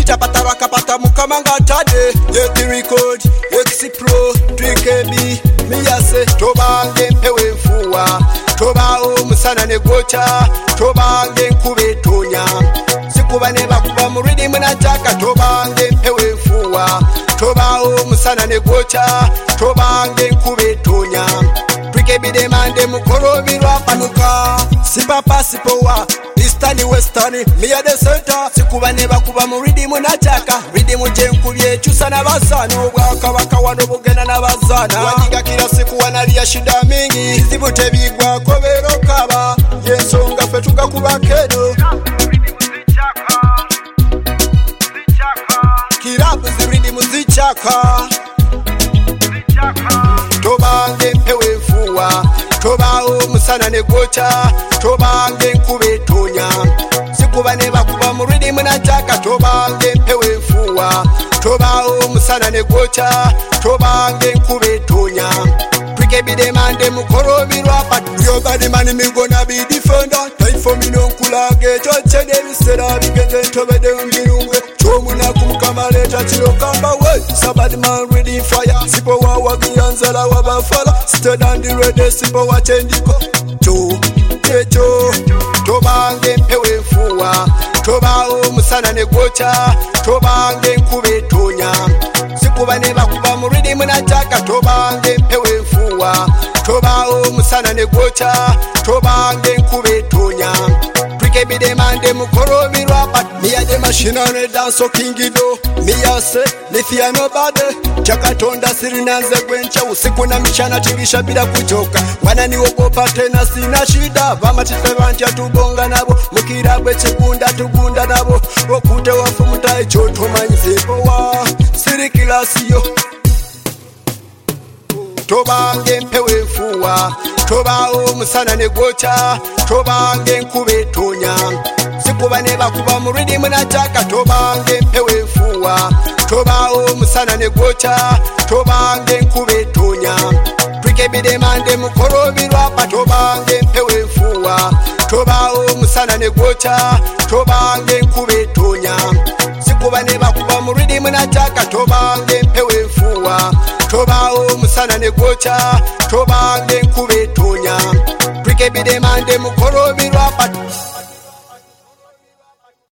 Itapata rakapata mukamanga tade. Yeti record, X Pro, 3KB. Miyase, tobange mpewe mfuwa. Toba omusana ne gocha. Tobange nkube tonya. Sikuba ne bakuba mu rhythm na chaka. Tobange mpewe mfuwa. Toba omusana ne gocha. Tobange nkube tonya. Twikebide mande mukoro birwa panuka. Sipapa sipowa. Eastern Western, me at the center. Sikuba ne bakuba mu rhythm na chaka. Rhythm je nkubye chusa na basana. Obwaka bakawano bugena na bazana. Wanyiga kila siku wanalia shida mingi. Zibute bigwa kobero kaba. Yensonga fe tugakuba kedo. Kirabu ziridi muzichaka. Tobange mpewe mfuwa. Toba omusana ne gocha. Tobange nkube tonya. Sikuba ne bakuba mu rhythm na chaka. Tobange mpewe mfuwa. Toba omusana ne gocha. Tobange nkube tonya. Twikebide mande mukoro birwa pat. Your body man me gonna be defender. Time for me no kulage. Choche de bisera bigende tobede ngirungwe. Chomuna kumkamaleta chilo kamba we. Sabad man ready fire. Sipo wa wakianzala wabafala. Stay down the road sipo wa chendiko. Cho tobange mpewe mfuwa. Toba omusana ne gocha. Tobange nkube tonya. Sikuba ne bakuba mu rhythm na chaka. Tobange mpewe mfuwa. Toba omusana ne gocha. Tobange nkube tonya. Twikebide mande mukoro birwa pat. Me a the machine on a dance so kingido. Me a say ne fear nobody. Chakatonda sirinanze gwencha. Usiku na mchana tingisha bila kuchoka. Wanani ogopa tena sina shida. Vama titevantya tubonga nabo. Mukirabwe chikunda tugunda nabo. Okute wafu mutai choto manyizepo wa sirikila siyo. Tobange mpewe mfuwa. Toba omusana ne gocha. Tobange nkube tonya. Sikuba ne bakuba mu rhythm na chaka. Tobange mpewe mfuwa. Toba omusana ne gocha. Tobange nkube tonya. Twikebide mande mukoro birwa pat. Tobange mpewe mfuwa. Toba omusana ne gocha. Tobange nkube tonya. Sikuba ne bakuba mu rhythm na chaka. Tobange mpewe mfuwa. Toba omusana ne gocha. Tobange nkube tonya. Twikebide mande mukoro birwa.